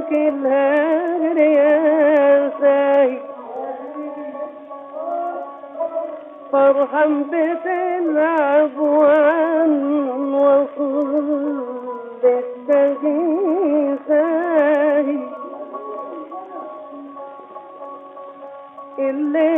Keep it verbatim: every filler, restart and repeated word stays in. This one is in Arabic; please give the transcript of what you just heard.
لك الهجر يا ساي فارحم بتلعب وعن وصل بالتجي ساي اللي